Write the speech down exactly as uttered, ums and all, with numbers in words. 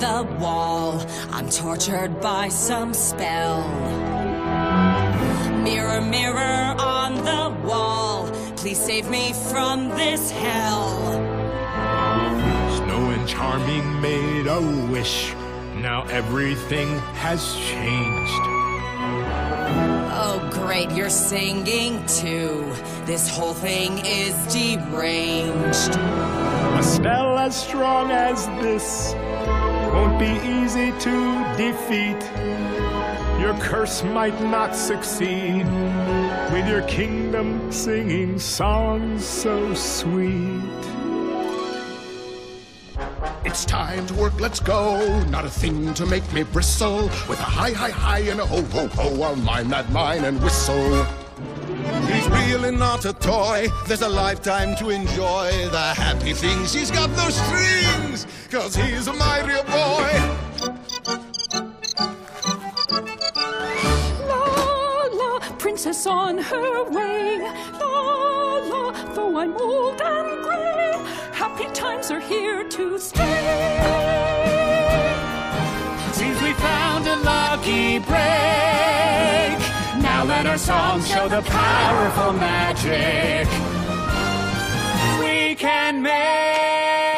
the wall. I'm tortured by some spell. Mirror, mirror on the wall, please save me from this hell. Snow and Charming made a wish. Now everything has changed. Oh great, you're singing too. This whole thing is deranged. A spell as strong as this won't be easy to defeat. Your curse might not succeed with your kingdom singing songs so sweet. It's time to work, let's go. Not a thing to make me bristle. With a hi, hi, hi and a ho, ho, ho, I'll mime that mine and whistle. He's really not a toy. There's a lifetime to enjoy the happy things. He's got those strings, cause he's a mighty boy. La, la, princess on her way. La, la, though I'm old and gray, happy times are here to stay. Seems we found a lucky break. Now let our songs show the powerful magic we can make.